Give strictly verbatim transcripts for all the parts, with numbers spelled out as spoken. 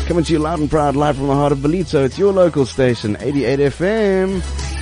Coming to you loud and proud, live from the heart of Ballito. It's your local station, eighty-eight F M.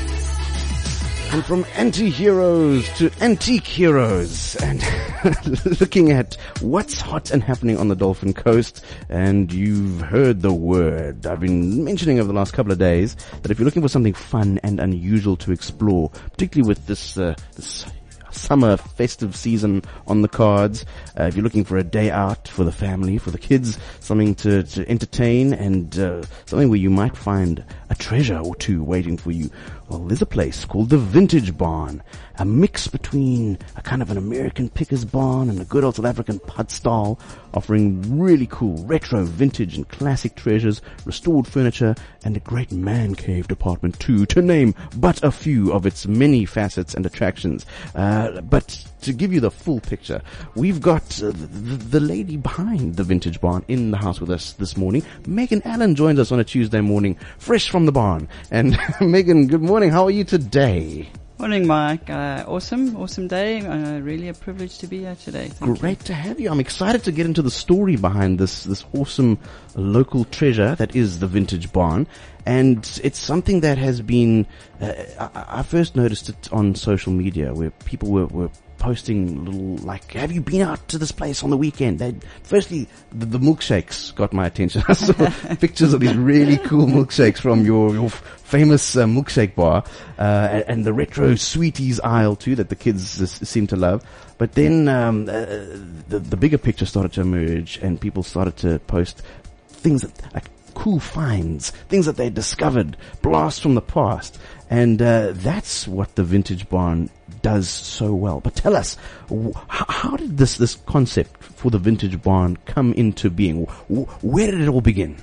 And from anti-heroes to antique heroes, and looking at what's hot and happening on the Dolphin Coast. And you've heard the word I've been mentioning over the last couple of days, that if you're looking for something fun and unusual to explore, particularly with this uh, this summer festive season on the cards, uh, if you're looking for a day out for the family, for the kids, something to, to entertain, and uh, something where you might find a treasure or two waiting for you, well, there's a place called the Vintage Barn, a mix between a kind of an American picker's barn and a good old South African pub style, offering really cool retro, vintage and classic treasures, restored furniture, and a great man cave department too, to name but a few of its many facets and attractions. Uh, but to give you the full picture, we've got uh, the, the lady behind the Vintage Barn in the house with us this morning. Megan Allen joins us on a Tuesday morning, fresh from the barn. And Megan, good morning. How are you today? Morning, Mike. Uh, awesome, awesome day. Uh, really a privilege to be here today. Thank Great you. to have you. I'm excited to get into the story behind this, this awesome local treasure that is the Vintage Barn. And it's something that has been, uh, I, I first noticed it on social media where people were, were posting little, like, have you been out to this place on the weekend? They, firstly, the, the milkshakes got my attention. I saw pictures of these really cool milkshakes from your, your famous uh, milkshake bar, uh, and, and the retro sweeties aisle too that the kids uh, seem to love. But then, um, uh, the, the bigger picture started to emerge and people started to post things that, like, cool finds, things that they discovered, blasts from the past. And uh, that's what the Vintage Barn does so well. But tell us, wh- how did this, this concept for the Vintage Barn come into being? Wh- where did it all begin?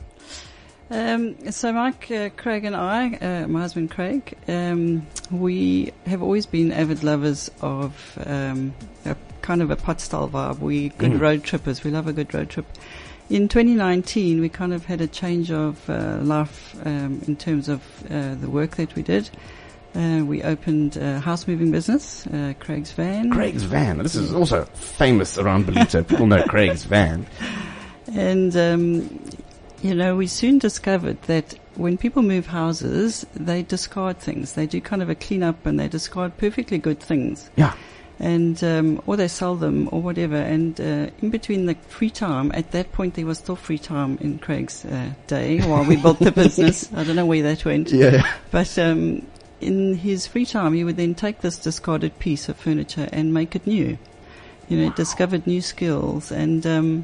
Um, so Mike, uh, Craig and I, uh, my husband Craig, um, we have always been avid lovers of um, a kind of a pot style vibe. We good mm. road trippers. We love a good road trip. In twenty nineteen, we kind of had a change of uh, life um, in terms of uh, the work that we did. Uh, we opened a house moving business, uh, Craig's Van. Craig's Van. This is also famous around Ballito. People know Craig's Van. And, um, you know, we soon discovered that when people move houses, they discard things. They do kind of a clean up and they discard perfectly good things. Yeah. And um, or they sell them or whatever. And uh, in between the free time, at that point there was still free time in Craig's uh, day while we built the business. I don't know where that went. Yeah. But um, in his free time, he would then take this discarded piece of furniture and make it new. You know, wow. Discovered new skills, and um,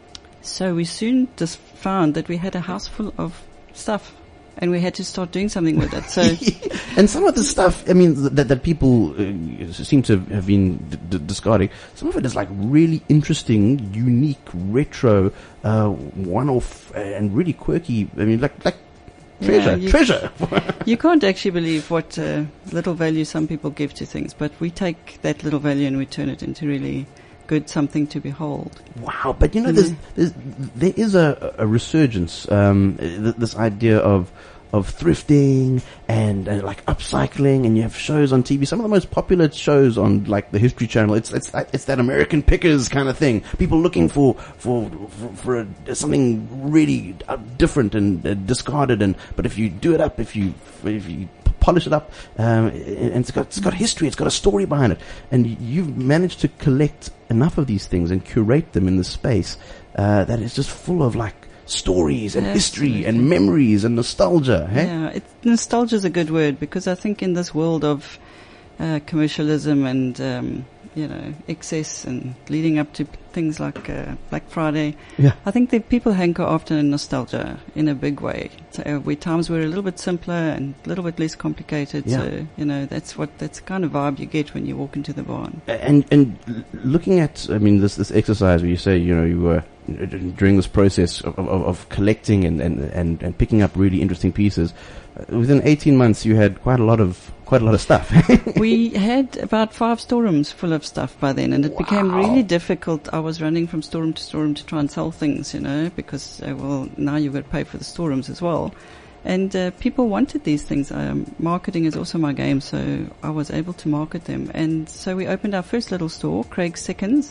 so we soon just found that we had a house full of stuff. And we had to start doing something with it. So, and some of the stuff, I mean, that that people uh, seem to have been d- d- discarding. Some of it is like really interesting, unique, retro, uh, one-off, uh, and really quirky. I mean, like like treasure, yeah, you, treasure. You can't actually believe what uh, little value some people give to things, but we take that little value and we turn it into really good, something to behold. Wow! But you know, there's, there's there is a, a resurgence. Um, th- this idea of of thrifting and uh, like upcycling, and you have shows on T V. Some of the most popular shows on like the History Channel. It's it's that, it's that American Pickers kind of thing. People looking for for for, for a, something really uh, different and uh, discarded. And but if you do it up, if you if you polish it up, um, and it's got it's got history, it's got a story behind it, and you've managed to collect enough of these things and curate them in the space uh, that is just full of like stories and Absolutely. history and memories and nostalgia. Hey? Yeah, it, nostalgia is a good word, because I think in this world of uh, commercialism and um, you know, excess and leading up to things like uh, Black Friday. Yeah. I think that people hanker after nostalgia in a big way. So, uh, where times were a little bit simpler and a little bit less complicated. Yeah. So, you know, that's what, that's the kind of vibe you get when you walk into the barn. And, and looking at, I mean, this, this exercise where you say, you know, you were during this process of, of, of collecting and, and, and, and picking up really interesting pieces, uh, within eighteen months you had quite a lot of, quite a lot of stuff. We had about five storerooms full of stuff by then, and it Wow. became really difficult. I was running from storeroom to storeroom to try and sell things, you know, because, uh, well, now you've got to pay for the storerooms as well. And uh, people wanted these things. Um, marketing is also my game, so I was able to market them. And so we opened our first little store, Craig's Seconds,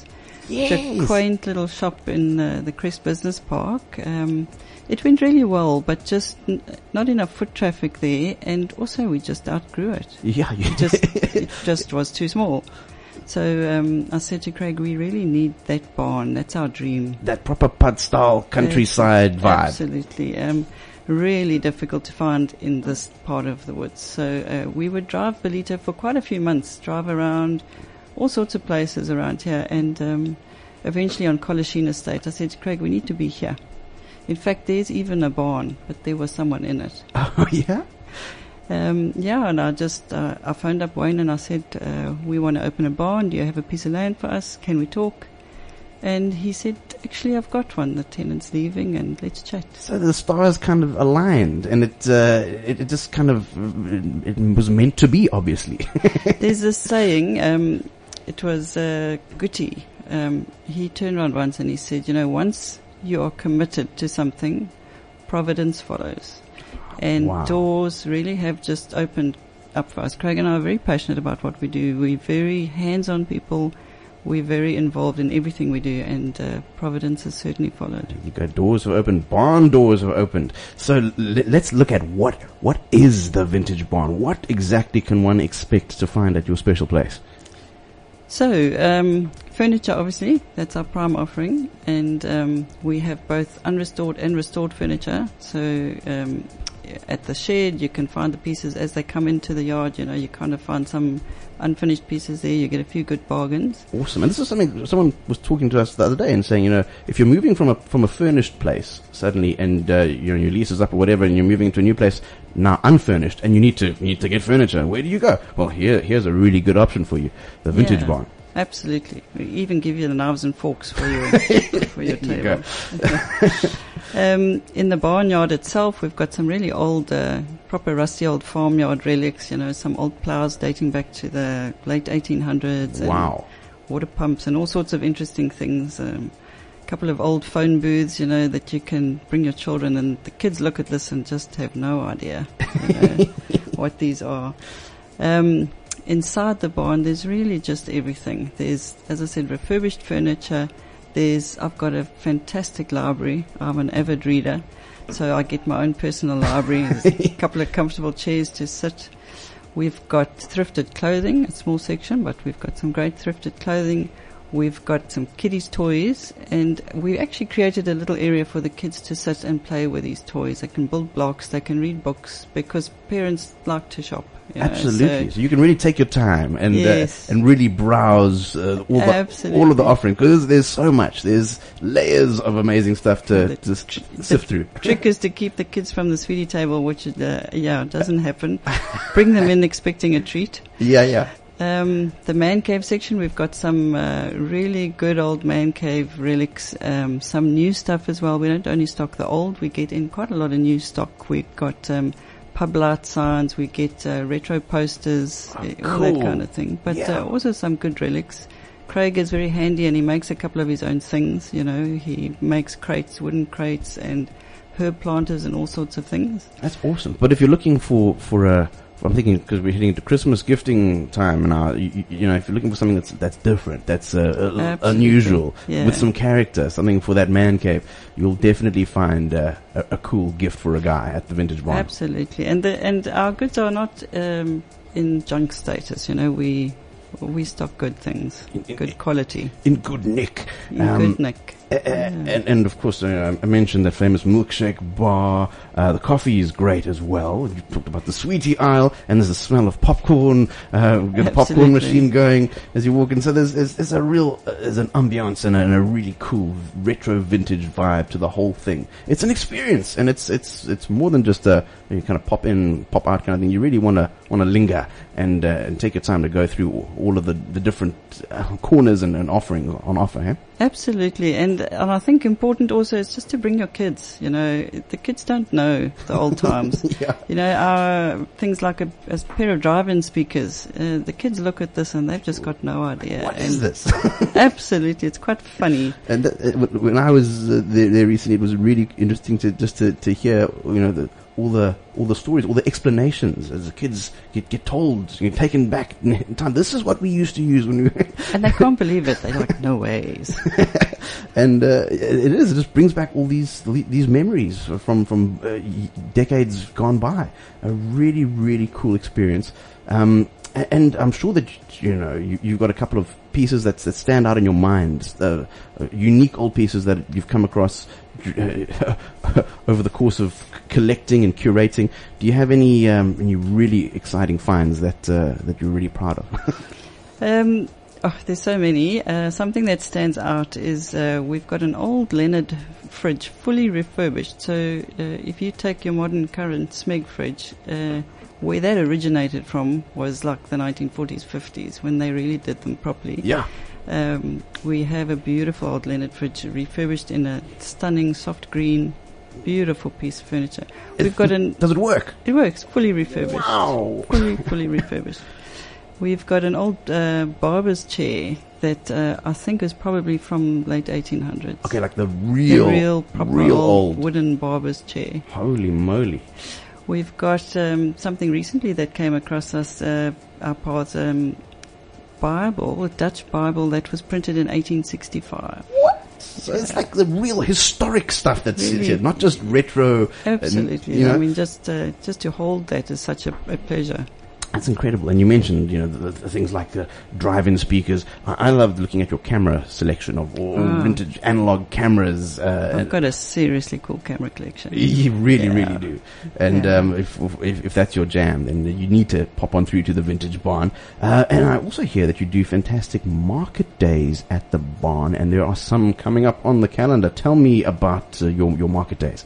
Yes. It's a quaint little shop in uh, the Crest Business Park. Um, it went really well, but just n- not enough foot traffic there, and also we just outgrew it. Yeah, yeah. It just, it just was too small. So um, I said to Craig, we really need that barn. That's our dream. That proper pub style countryside It's vibe. Absolutely. Um, really difficult to find in this part of the woods. So uh, we would drive Belito for quite a few months, drive around all sorts of places around here, and um, eventually on Colisheen Estate, I said to Craig, we need to be here. In fact, there's even a barn, but there was someone in it. Oh, yeah? Um, yeah, and I just, uh, I phoned up Wayne and I said, uh, we want to open a barn. Do you have a piece of land for us? Can we talk? And he said, actually, I've got one. The tenant's leaving and let's chat. So the stars kind of aligned, and it, uh, it, it just kind of, it, it was meant to be, obviously. There's this saying, um, it was, uh, Guti. Um, he turned around once and he said, you know, once you are committed to something, providence follows. And Wow. doors really have just opened up for us. Craig and I are very passionate about what we do. We're very hands-on people. We're very involved in everything we do, and uh, providence has certainly followed. You go, doors have opened, barn doors have opened. So l- let's look at what what is the vintage barn. What exactly can one expect to find at your special place? So, um, furniture, obviously, that's our prime offering, and um, we have both unrestored and restored furniture. So, um, at the shed, you can find the pieces as they come into the yard. You know, you kind of find some unfinished pieces there. You get a few good bargains. Awesome. And this is something someone was talking to us the other day and saying, you know, if you're moving from a from a furnished place suddenly, and uh, you know, your lease is up or whatever, and you're moving into a new place now unfurnished, and you need to you need to get furniture, where do you go? Well, here here's a really good option for you, the vintage Yeah. barn. Absolutely. We even give you the knives and forks for your for your There you table. um, in the barnyard itself, we've got some really old, uh, proper rusty old farmyard relics. You know, some old plows dating back to the late eighteen hundreds. Wow. And water pumps and all sorts of interesting things. Um, a couple of old phone booths, you know, that you can bring your children, and the kids look at this and just have no idea, you know, what these are. Um, Inside the barn, there's really just everything. There's, as I said, refurbished furniture. There's, I've got a fantastic library. I'm an avid reader, so I get my own personal library. There's a couple of comfortable chairs to sit. We've got thrifted clothing, a small section, but we've got some great thrifted clothing. We've got some kiddies' toys, and we actually created a little area for the kids to sit and play with these toys. They can build blocks, they can read books, because parents like to shop. You know, Absolutely. so So you can really take your time and Yes. uh, and really browse uh, all the Absolutely. all of the offering, because there's so much. There's layers of amazing stuff to, The to s- sift through. trick is to keep the kids from the sweetie table, which uh, yeah doesn't happen. Bring them in expecting a treat. Yeah, yeah. Um, the man cave section, we've got some uh, really good old man cave relics, um, some new stuff as well. We don't only stock the old, we get in quite a lot of new stock. We've got um, pub light signs, we get uh, retro posters, Oh, uh, all that cool. kind of thing. But Yeah. uh, also some good relics. Craig is very handy, and he makes a couple of his own things. You know, he makes crates, wooden crates, and herb planters and all sorts of things. That's awesome. But if you're looking for for a, I'm thinking, because we're heading into Christmas gifting time now, you, you, you know, if you're looking for something that's that's different, that's uh, uh, Absolutely. unusual, Yeah. with some character, something for that man cave, you'll definitely find uh, a, a cool gift for a guy at the Vintage Barn. Absolutely, and the, and our goods are not um, in junk status. You know, we we stock good things, In- in- good quality, In good nick. in Um, good nick. Uh, uh, and, and of course, uh, I mentioned that famous milkshake bar. Uh, the coffee is great as well. You talked about the sweetie aisle, and there's a smell of popcorn. Uh, we've got the popcorn Absolutely. machine going as you walk in. So there's there's, there's a real uh, there's an ambiance and a, and a really cool retro vintage vibe to the whole thing. It's an experience, and it's it's it's more than just a you kind of pop in, pop out kind of thing. You really want to want to linger and uh, and take your time to go through all of the the different uh, corners and, and offerings on offer. Eh? Absolutely, and and I think important also is just to bring your kids. You know, the kids don't know the old times. Yeah. You know, our things like a, a pair of drive-in speakers. Uh, the kids look at this and they've just got no idea. What and is this? Absolutely, it's quite funny. And th- uh, w- when I was uh, there, there recently, it was really interesting to just to, to hear, you know, the, all the all the stories, all the explanations as the kids get get told, you know, taken back in time. This is what we used to use when we. And they can't believe it. They're like, no ways. And uh, it is. It just brings back all these these memories from from uh, decades gone by. A really really cool experience. Um, and I'm sure that you know you, you've got a couple of pieces that that stand out in your mind, uh, uh, unique old pieces that you've come across uh, over the course of collecting and curating. Do you have any um, any really exciting finds that uh, that you're really proud of? um, oh, there's so many. Uh, something that stands out is uh, we've got an old Leonard fridge, fully refurbished. So uh, if you take your modern current Smeg fridge. Uh, Where that originated from was like the nineteen forties, fifties, when they really did them properly. Yeah. Um, we have a beautiful old Leonard fridge refurbished in a stunning soft green, beautiful piece of furniture. It We've got an. Does it work? It works, fully refurbished. Wow. Fully, fully refurbished. We've got an old uh, barber's chair that uh, I think is probably from late eighteen hundreds. Okay, like the real, the real, proper real old, old wooden barber's chair. Holy moly. We've got um, something recently that came across us, uh, our paths, um, Bible, a Dutch Bible that was printed in eighteen sixty-five. What? So it's like the real historic stuff that's Really? here, not just retro. Absolutely. And, you know, I mean, just uh, just to hold that is such a, a pleasure. That's incredible. And you mentioned, you know, the, the things like the drive-in speakers. I, I loved looking at your camera selection of all Oh. vintage analog cameras. Uh, I've got a seriously cool camera collection. You really, Yeah. really do. And Yeah. um, if, if if that's your jam, then you need to pop on through to the Vintage Barn. Uh, and I also hear that you do fantastic market days at the barn, and there are some coming up on the calendar. Tell me about uh, your your market days.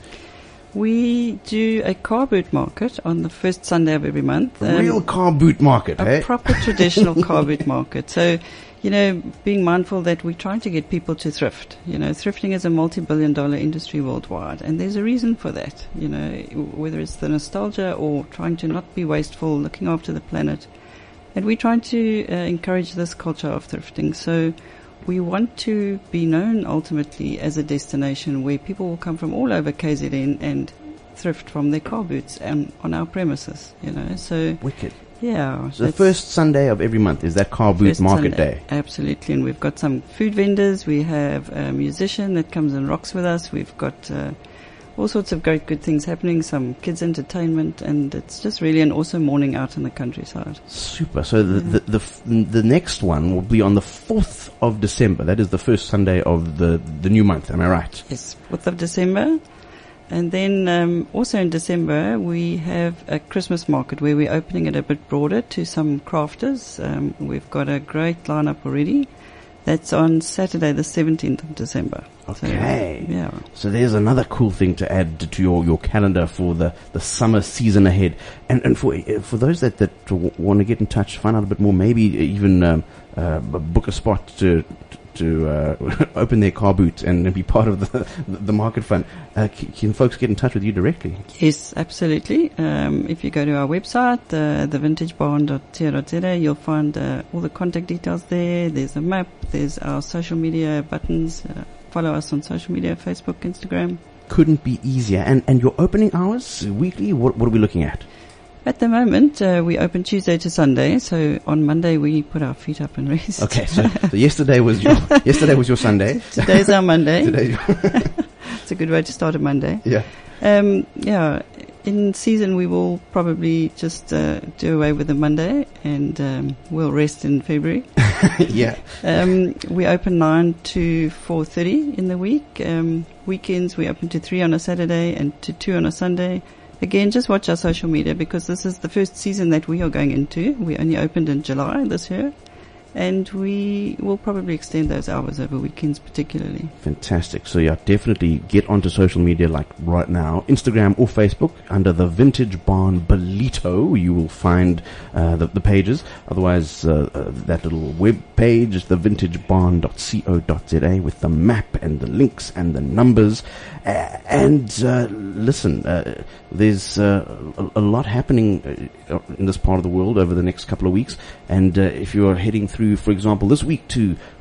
We do a car boot market on the first Sunday of every month. A real car boot market, a eh? proper traditional car boot market. So, you know, being mindful that we're trying to get people to thrift. You know, thrifting is a multi-billion dollar industry worldwide, and there's a reason for that. You know, whether it's the nostalgia or trying to not be wasteful, looking after the planet. And we're trying to uh, encourage this culture of thrifting. So we want to be known ultimately as a destination where people will come from all over K Z N and thrift from their car boots and on our premises, you know. So Wicked. yeah. So the that's first Sunday of every month is that car boot first market Sunday. day. Absolutely. And we've got some food vendors. We have a musician that comes and rocks with us. We've got uh, all sorts of great good things happening, some kids entertainment, and it's just really an awesome morning out in the countryside. Super. So the, the the f- the next one will be on the fourth of December. That is the first Sunday of the the new month. Am I right? Yes, fourth of December. And then um, also in December, we have a Christmas market where we're opening it a bit broader to some crafters. Um, we've got a great lineup already. That's on Saturday, the seventeenth of December. Okay. So, yeah. So there's another cool thing to add to your, your calendar for the, the summer season ahead. And and for uh, for those that, that w- want to get in touch, find out a bit more, maybe even um, uh, book a spot to to uh, open their car boot and be part of the the market fund. Uh, can, can folks get in touch with you directly? Yes, absolutely. Um, if you go to our website, uh, the vintage barn dot co dot za, you'll find uh, all the contact details there. There's a map. There's our social media buttons. Uh, follow us on social media, Facebook, Instagram. Couldn't be easier. And and your opening hours weekly? What what are we looking at? At the moment, uh, we open Tuesday to Sunday. So on Monday, we put our feet up and rest. Okay, so, so yesterday was your yesterday was your Sunday. Today's our Monday. Today, It's a good way to start a Monday. yeah. Um, yeah, in season we will probably just uh, do away with the Monday and um, we'll rest in February. Yeah. Um, we open nine to four thirty in the week. Um, weekends we open to three on a Saturday and to two on a Sunday. Again, just watch our social media because this is the first season that we are going into. We only opened in July this year. And we will probably extend those hours over weekends particularly. Fantastic. So yeah, definitely get onto social media like right now, Instagram or Facebook under the Vintage Barn Ballito. You will find uh, the, the pages. Otherwise, uh, uh, that little web page, the vintage barn dot co dot za with the map and the links and the numbers. Uh, and uh, listen, uh, there's uh, a, a lot happening uh, in this part of the world over the next couple of weeks. And uh, if you're heading through, for example, this week to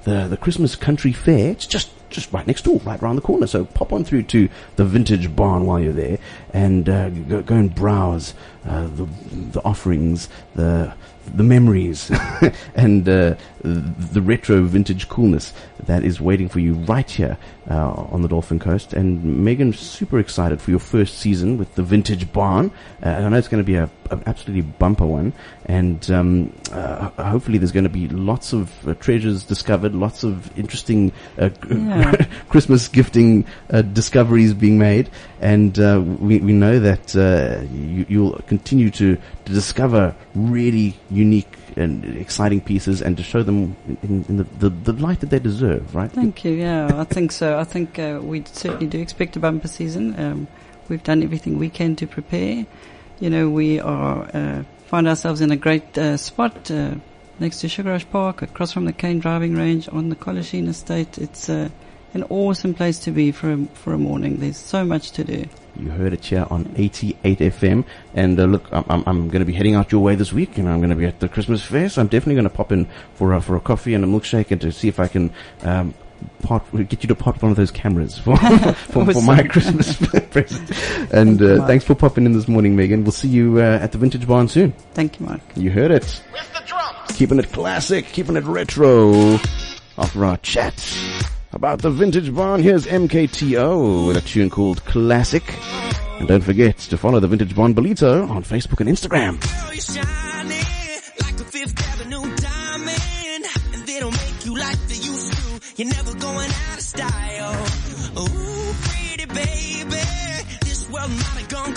the, the Christmas Country Fair. It's just, just right next door, right around the corner. So pop on through to the Vintage Barn while you're there and, uh, go, go and browse, uh, the, the offerings, the, the memories and uh, the retro vintage coolness that is waiting for you right here uh, on the Dolphin Coast. And Megan's super excited for your first season with the Vintage Barn. Uh, I know it's going to be a, an absolutely bumper one, and um, uh, hopefully there's going to be lots of uh, treasures discovered, lots of interesting uh, yeah. Christmas gifting uh, discoveries being made, and uh, we, we know that uh, you, you'll continue to, to discover really unique and exciting pieces and to show them in, in the, the, the light that they deserve, right? Thank you, yeah, I think so. I think uh, we certainly do expect a bumper season. Um, we've done everything we can to prepare. You know, we are uh, find ourselves in a great uh, spot uh, next to Sugar Rush Park, across from the Cane driving range on the Colisheen estate. It's uh, an awesome place to be for a, for a morning. There's so much to do. You heard it here on eighty-eight F M. And uh, look, I'm, I'm, I'm going to be heading out your way this week, and I'm going to be at the Christmas fair, so I'm definitely going to pop in for, uh, for a coffee and a milkshake and to see if I can um, part, get you to part one of those cameras for, for, for my Christmas present. And uh, Thank thanks for popping in this morning, Megan. We'll see you uh, at the Vintage Barn soon. Thank you, Mark. You heard it. With the drums. Keeping it classic, keeping it retro. After our chat about the Vintage Barn, here's M K T O with a tune called Classic. And don't forget to follow the Vintage Barn Ballito on Facebook and Instagram. Girl, you're shining like a Fifth Avenue diamond, and they don't make you like they used to. You're never going out of style. Ooh, pretty baby, this world might have gone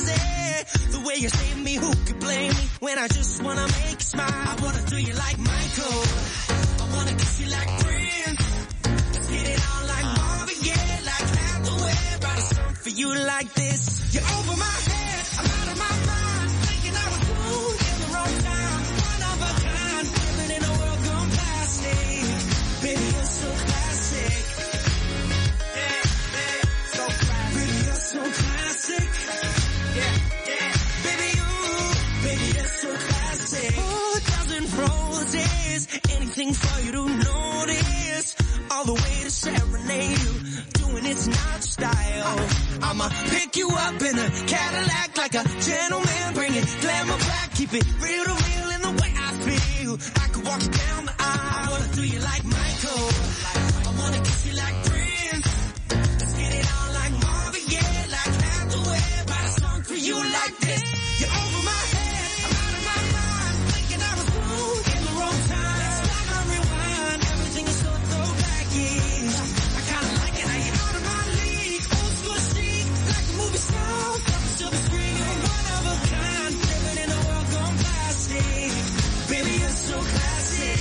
crazy. The way you save me, who could blame me when I just wanna make you smile? I wanna do you like Michael, I wanna kiss you like Prince. Get it on like Marvin, yeah, like Hathaway. Write a song for you like this. You're over my head, I'm out of my mind. Thinking I was cool in the wrong time. One of a kind, living in a world gone plastic. Baby, you're so classic. Yeah, yeah, so classic. Baby, you're so classic. Yeah, yeah. Baby, you, baby, you're so classic. Oh, a dozen roses, anything for you to notice. All the way to serenade you, doing it's not style. I'ma pick you up in a Cadillac like a gentleman, bring it glamour back, keep it real to real in the way I feel. I could walk you down the aisle. I wanna do you like Michael, I wanna kiss you like Prince. Let's get it on like Marvin, yeah, like Hathaway. Write a song for you like this. You're over my head, I'm out of my mind. Thinking I was cool in the wrong time. Let's stop and rewind, everything is so throwback. I kinda like it how you're out of my league. Old school chic, like a movie star. Silver screen, you're one of a kind. Living in a world gone plastic. Baby, you're so classic.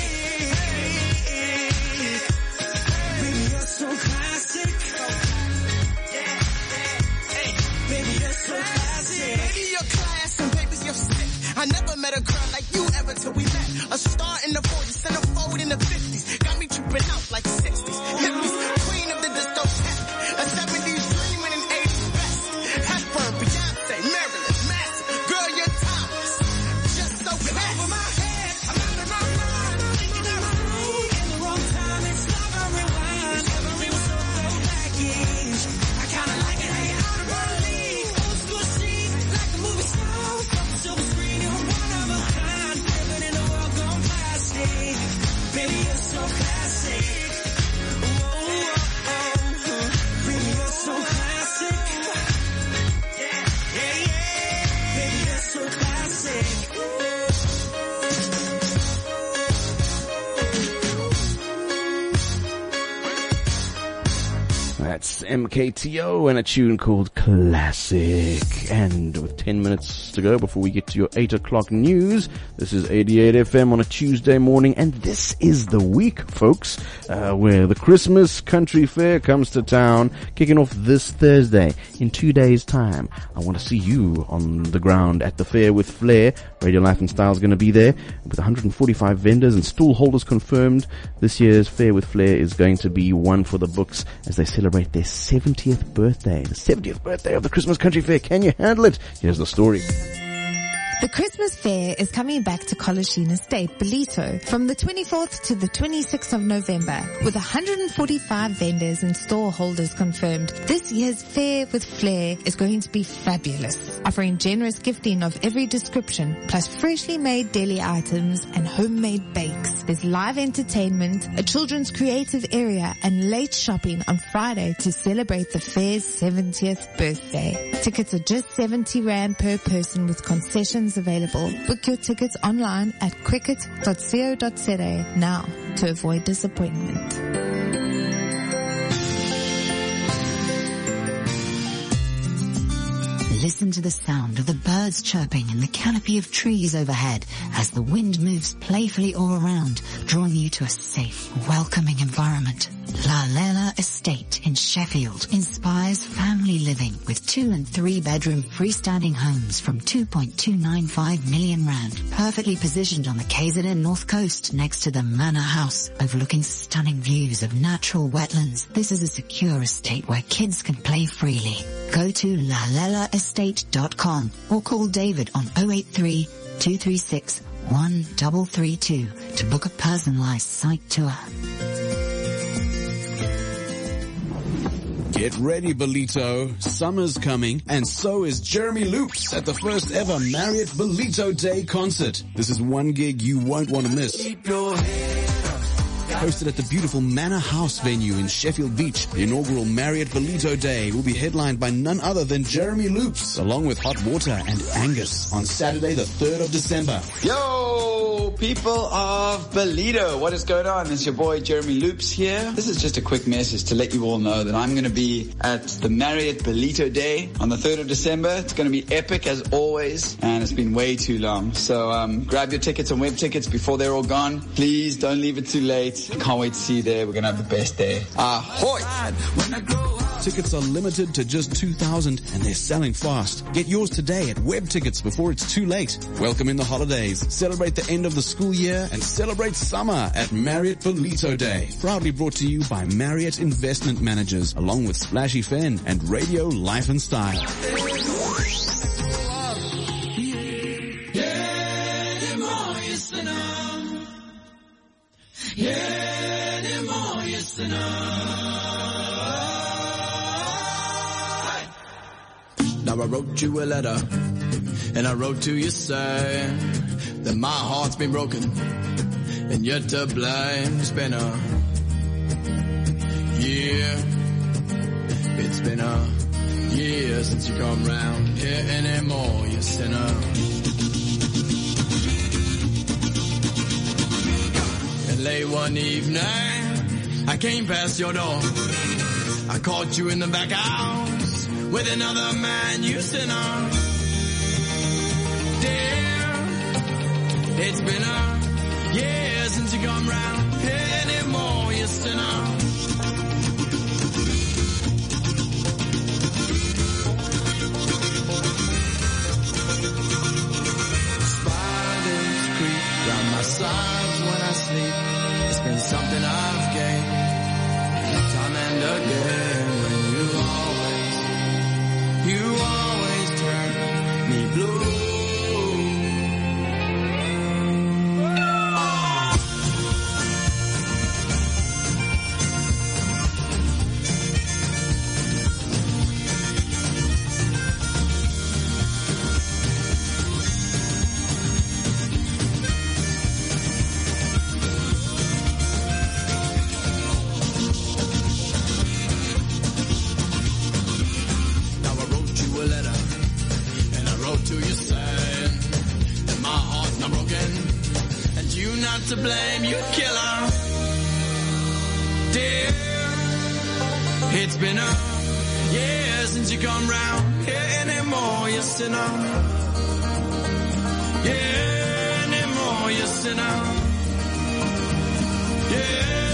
Baby, you're so classic. Yeah, hey, baby, you're so classic. Baby, you're class and baby, you're sick. I never met a girl like you ever till we met. A star in the forties, centerfold in the fifties. Got me tripping out like sixties. Hippies, queen of the disco pet. A seventies dream and an eighties best. Hepburn, Beyonce, Marilyn, Manson. Girl, you're timeless. Just so fast. Over my head, I'm out of my mind. Thinking I was cool in the wrong time. It's love and rewind. Every was so throwback-ish. I kinda like it how you're out of my league. Old school chic, like a movie star. Silver screen, you're one of a kind. Living in a world gone plastic. Baby, you're so classic. Whoa, whoa, whoa. Baby, you're so classic. Yeah, yeah, yeah. Baby, you're so classic. That's M K T O and a tune called Classic. And with ten minutes to go before we get to your eight o'clock news, this is eighty-eight F M on a Tuesday morning, and this is the week, folks, uh, where the Christmas Country Fair comes to town, kicking off this Thursday. In two days' time, I want to see you on the ground at the fair with Flair. Radio Life and Style is going to be there with one hundred forty-five vendors and stall holders confirmed. This year's Fair with Flair is going to be one for the books as they celebrate their seventieth birthday. The seventieth birthday of the Christmas Country Fair. Can you handle it? Here's the story. The Christmas Fair is coming back to Colosheen Estate, Belito, from the twenty-fourth to the twenty-sixth of November, with one hundred forty-five vendors and store holders confirmed. This year's Fair with Flair is going to be fabulous, offering generous gifting of every description, plus freshly made deli items and homemade bakes. There's live entertainment, a children's creative area, and late shopping on Friday to celebrate the fair's seventieth birthday. Tickets are just seventy rand per person with concessions available. Book your tickets online at cricket dot co dot za now to avoid disappointment. Listen to the sound of the birds chirping in the canopy of trees overhead as the wind moves playfully all around, drawing you to a safe, welcoming environment. La Lela Estate in Sheffield inspires family living with two and three bedroom freestanding homes from two point two nine five million rand, perfectly positioned on the K Z N North Coast next to the Manor House, overlooking stunning views of natural wetlands. This is a secure estate where kids can play freely. Go to la lela estate dot com or call David on oh eight three, two three six, one three three two to book a personalized site tour. Get ready, Belito. Summer's coming, and so is Jeremy Loops at the first ever Marriott Belito Day concert. This is one gig you won't want to miss. Hosted at the beautiful Manor House venue in Sheffield Beach, the inaugural Marriott Belito Day will be headlined by none other than Jeremy Loops, along with Hot Water and Angus, on Saturday the third of December. Yo, people of Belito, what is going on? It's your boy Jeremy Loops here. This is just a quick message to let you all know that I'm going to be at the Marriott Belito Day on the third of December. It's going to be epic as always, and it's been way too long. So um, grab your tickets on web tickets before they're all gone. Please don't leave it too late. Can't wait to see you there. We're going to have the best day. Ahoy! Tickets are limited to just two thousand and they're selling fast. Get yours today at Web Tickets before it's too late. Welcome in the holidays. Celebrate the end of the school year and celebrate summer at Marriott Belito Day. Proudly brought to you by Marriott Investment Managers, along with Splashy Fen and Radio Life and Style. Now I wrote you a letter, and I wrote to you saying that my heart's been broken, and you're to blame. It's been a year, it's been a year since you come round here anymore, you sinner. And late one evening, I came past your door, I caught you in the back house with another man, you sinner. Dear, it's been a year since you come round anymore, you sinner. Spiders creep round my sides when I sleep. It's been something I've gained time and again. When you always You always turn me blue. To blame, you killer. Dear, it's been a year since you come round here anymore, you sinner. Yeah, anymore, you sinner. Yeah.